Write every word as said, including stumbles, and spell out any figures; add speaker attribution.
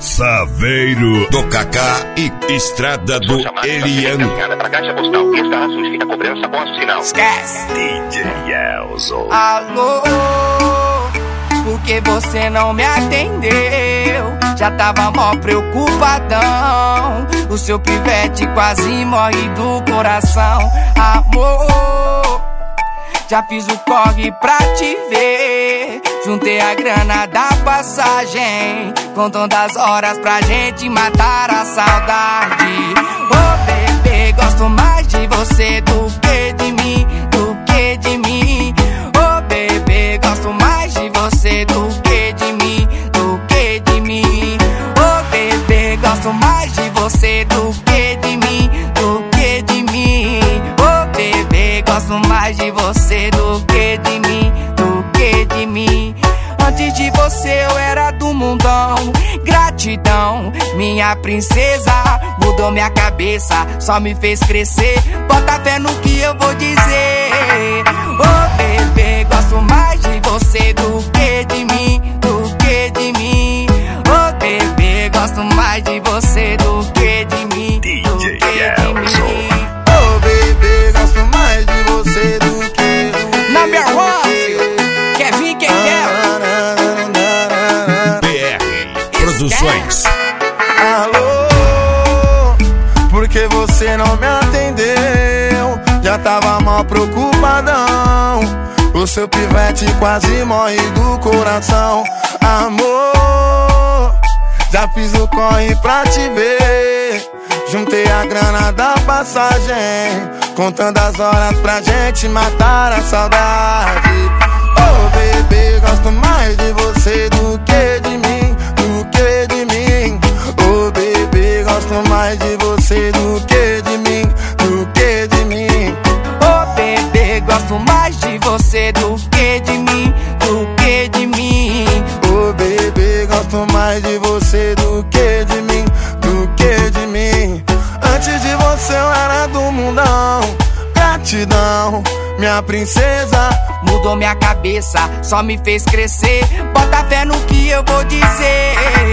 Speaker 1: Saveiro do Kaká e Estrada do Elian.
Speaker 2: Pra caixa postal, estará sujeita a cobrança após sinal.
Speaker 3: Esquece!
Speaker 1: D J Elzo.
Speaker 3: Alô, por que você não me atendeu? Já tava mó preocupadão. O seu pivete quase morre do coração. Amor, já fiz o corre pra te ver. Juntei a grana da passagem, contando as horas pra gente matar a saudade. Ô oh, bebê, gosto mais de você do que de mim, do que de mim. Ô oh, bebê, gosto mais de você do que de mim, do que de mim. Ô oh, bebê, gosto mais de você do que de mim, do que de mim. Ô oh, bebê, gosto mais de você do que de mim, do que de mim. Antes de você eu era do mundão. Gratidão, minha princesa, mudou minha cabeça, só me fez crescer. Bota fé no que eu vou dizer. Ô oh, bebê, gosto mais de você do que de mim, do que de mim. Ô oh, bebê, gosto mais de você do que de mim, do que de mim.
Speaker 4: Ô oh, bebê, gosto mais de você do que do
Speaker 3: Number one, quer vir quem quer?
Speaker 1: B R Produções.
Speaker 4: Alô, por que você não me atendeu? Já tava mal preocupadão. O seu pivete quase morre do coração. Amor, já fiz o corre pra te ver. Juntei a grana da passagem, contando as horas pra gente matar a saudade. Oh bebê, gosto mais de você do que de mim, do que de mim. Oh bebê, gosto mais de você do que de mim, do que de mim.
Speaker 3: Oh bebê, gosto mais de você do que de mim, do que de mim.
Speaker 4: Oh bebê, gosto mais de você do que de mim, do que de mim. Antes de você eu era do mundão. Gratidão, minha princesa,
Speaker 3: mudou minha cabeça, só me fez crescer. Bota fé no que eu vou dizer.